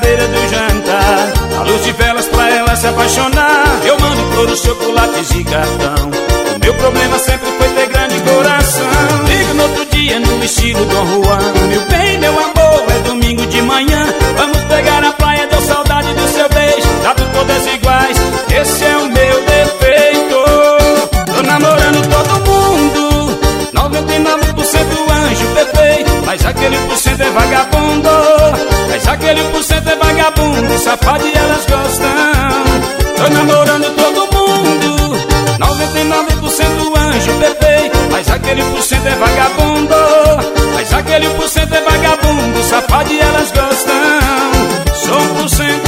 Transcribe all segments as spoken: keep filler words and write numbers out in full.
cadeira do jantar, a luz de velas pra ela se apaixonar. Eu mando flores, chocolates e cartão. O meu problema sempre foi ter grande coração. Ligo no outro dia no estilo Dom Juan. Meu bem, meu amor, é domingo de manhã. Vamos pegar a praia, deu saudade do seu beijo. Trato todas iguais, esse é o meu defeito. Tô namorando todo mundo, noventa e nove por cento anjo perfeito, mas aquele por cento é vagabundo. Mas aquele por cento é vagabundo, safado e elas gostam. Tô namorando todo mundo, noventa e nove por cento anjo perfeito, mas aquele por cento é vagabundo. Mas aquele por cento é vagabundo, safado e elas gostam. Sou um por cento.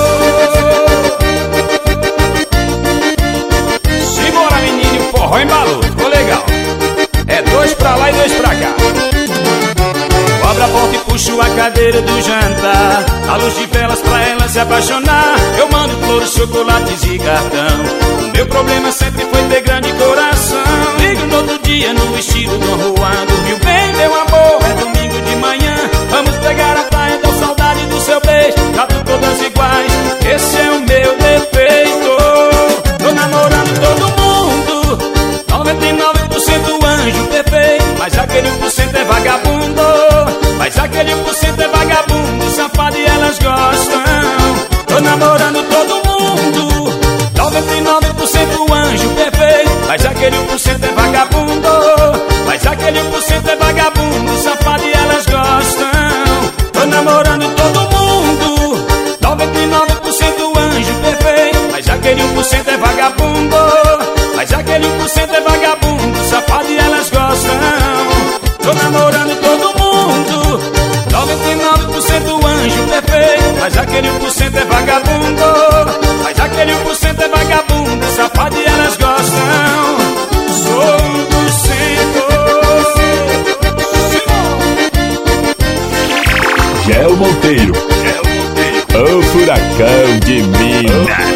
Simbora, menino, forró embalou, ficou legal. É dois pra lá e dois pra cá. Abro a porta e puxo a cadeira do jantar, a luz de velas pra ela se apaixonar. Eu mando flores, chocolates e cartão. O meu problema sempre foi ter grande coração. Ligo no outro dia no estilo Dom Juan. Dormiu bem, meu amor, é domingo de manhã. Vamos pegar a praia, dou saudade do seu beijo. Trato todas iguais, esse é o meu defeito. Tô namorando todo mundo, noventa e nove por cento anjo perfeito, mas aquele por cento é vagabundo. Mas aquele por cento é vagabundo, safado e elas gostam. Tô namorando todo mundo, noventa e nove por cento anjo perfeito, mas aquele por cento é vagabundo. Mas aquele por cento é vagabundo, safado e elas gostam. Tô namorando todo mundo, noventa e nove por cento anjo perfeito, mas aquele por cento é vagabundo. Mas aquele por cento é vagabundo, safado e elas gostam. Tô namorando todo mundo, noventa e nove por cento anjo perfeito, mas aquele por cento é vagabundo. Mas aquele por cento é vagabundo, safado e elas gostam. Sou um por cento. Gel Monteiro, o furacão de Minas.